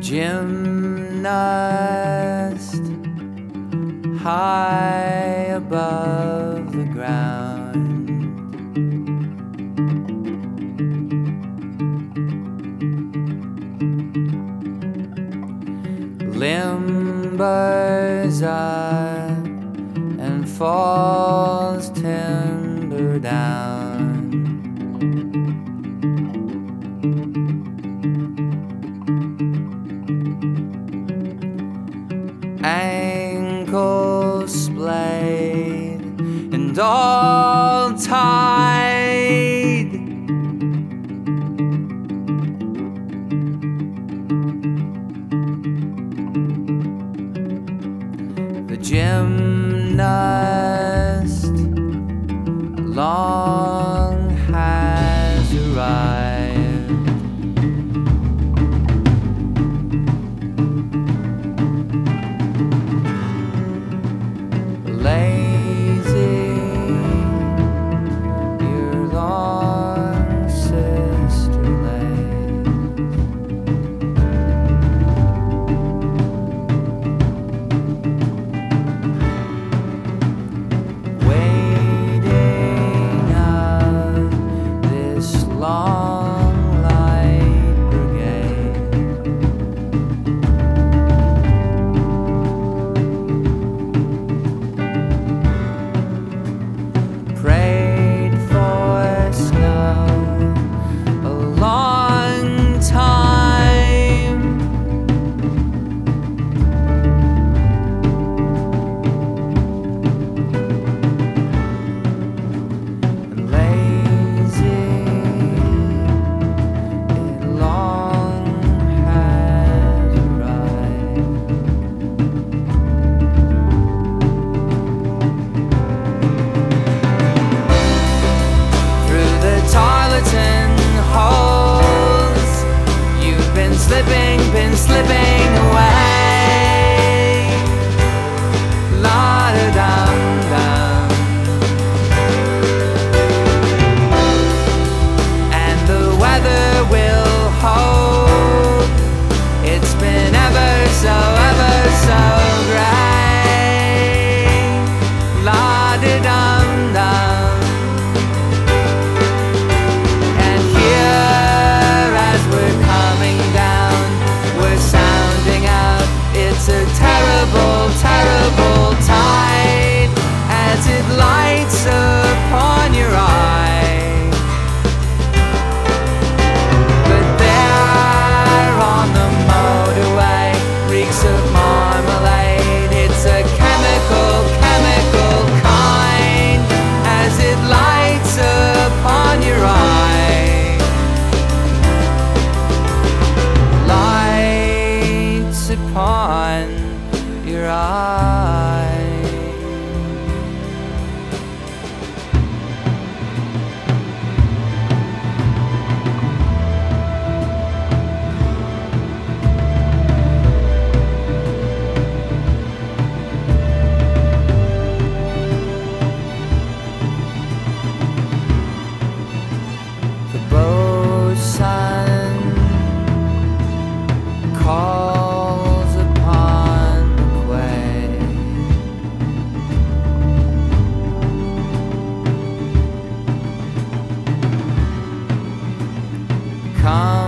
gymnast high above the ground. Limbers up and falls timber down. Ankles splayed and all tied. The gymnast long has arrived. Lazy, your long sister lays. Waiting out this long light brigade. Prayed for snow a long time. And lazy, it long has arrived. Through the toilets and holes, you've been slipping away. La-da-dum-dum. And the weather will hold. It's been ever so gray. La-da-dum-dum. And here, as we're coming down, we're sounding out. It's a terrible, terrible tide as it lights upon your eye. But there on the motorway, reeks of marmalade. It's a chemical kind as it lights upon your eye. Lights upon your eye. The bosun calls upon the quay. Come